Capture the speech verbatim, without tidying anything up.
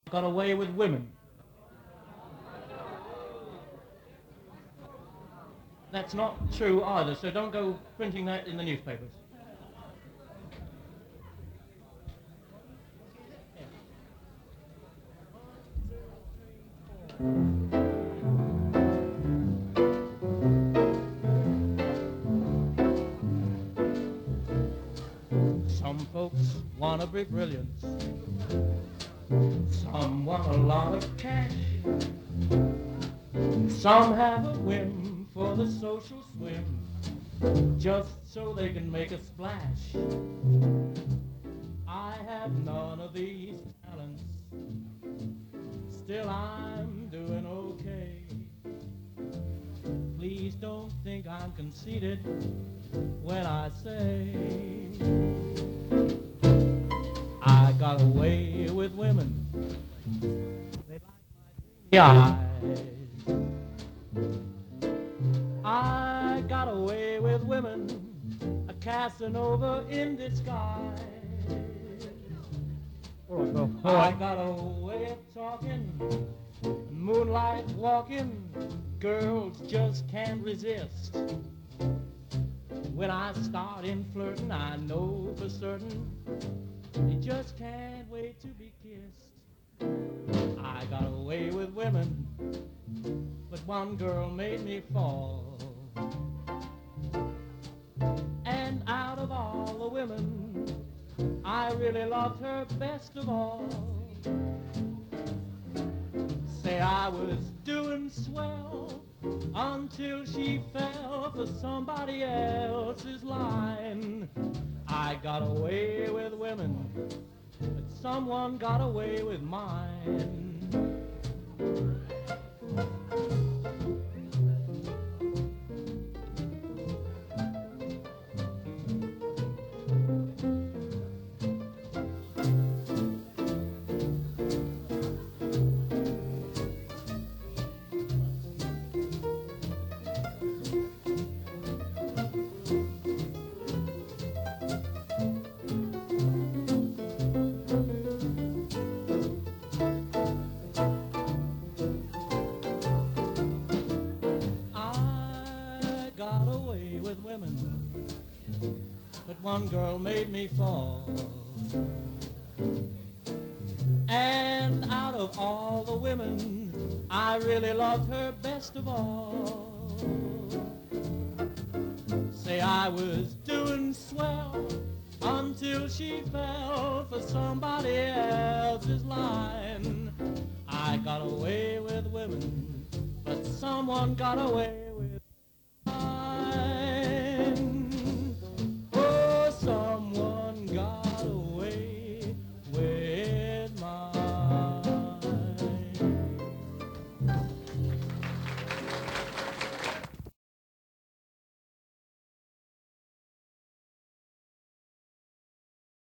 got away with women. That's not true either, so don't go printing that in the newspapers. Some folks want to be brilliant. Some want a lot of cash. Some have a whim for the social swim, just so they can make a splash. I have none of these talents, still I'm doing okay. Please don't think I'm conceited when I say I got away with women. They like my eyes. I got away with women, a Casanova in disguise. All right, Bill. All I right. got a way of talking, moonlight walking, girls just can't resist. When I start in flirting, I know for certain they just can't wait to be kissed. I got away with women, but one girl made me fall. And out of all the women, I really loved her best of all. Say I was doing swell until she fell for somebody else's line. I got away with women, but someone got away with mine. But one girl made me fall. And out of all the women, I really loved her best of all. Say I was doing swell until she fell for somebody else's line. I got away with women, but someone got away